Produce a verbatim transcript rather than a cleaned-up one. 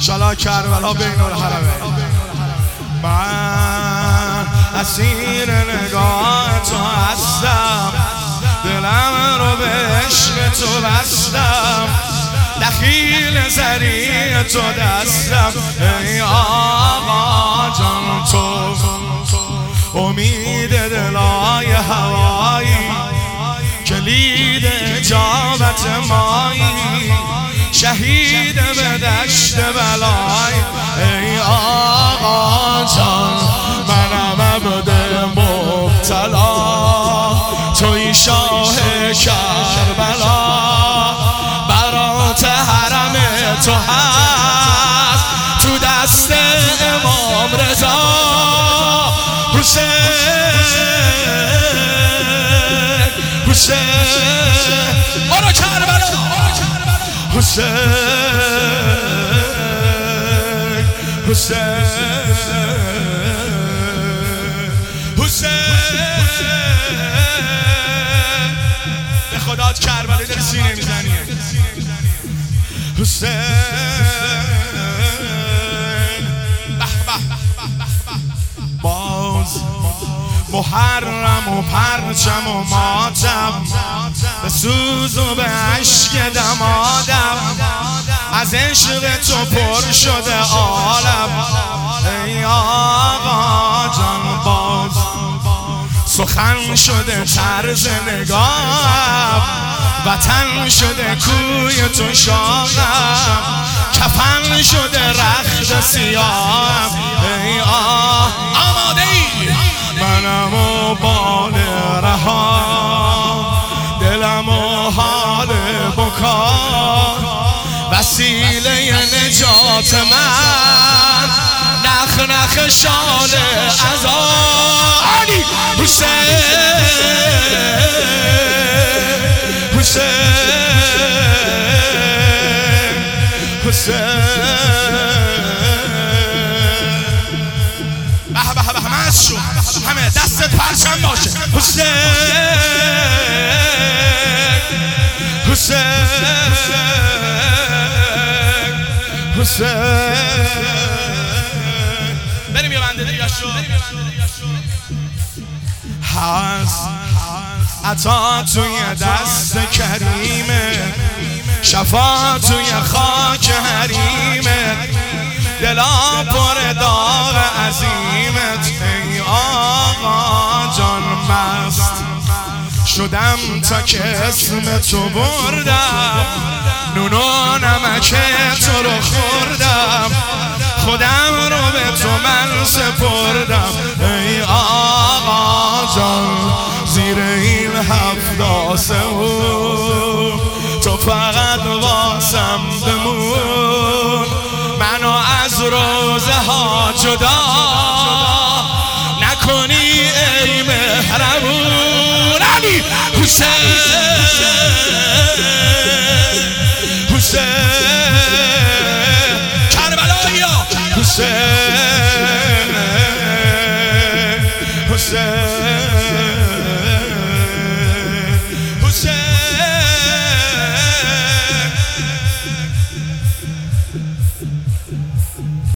شالا کربلا بین الحرمین. من اسیر نگاه تو هستم، دلم رو به عشق تو بستم، دخیل زری تو دستم. ای آقا جان تو امید دلای هوایی، کلید اجابت مایی، شهید به دشت بلای. ای آقا جان منم عبد مبتلا، توی شاه کربلا، برات حرم تو هست تو دست امام رضا. حسین حسین برو کربلا، حسین حسین حسین. به خدات کربلا در سینه میزنی. حسین باز محرم و پرچم و ماتم، به سوز و به عشق دمادم، از عشق تو پر شده عالم. ای آقا جان باز سخن شده طرز نگاهم، وطن شده کوی تو شاقم، کفن شده رخت سیاهم. ای آه آماده ای منم و بال رها، دلم و حال بکا، وسیله نجات من نخ نخ شال عزا. علی حسین حسین حسین. به به به همه شو، همه دستت پرچم باشه. حسین حسین حسین. بریم یه بنده دیگه شو. هست عطا توی دست کریمه، شفا توی خاک حریمه، دلا پر داغ عظیمت. ای آقا جان مست شدم تا که اسم تو بردم، نون و نمک تو رو خوردم، خودم رو به تو من سپردم. ای آقا جان زیر این هفت آسمون تو فقط واسم بمون، منو از روزه ها جدا نکنی ای مهربون. علی حسین حسین کربلایی ها. حسین حسین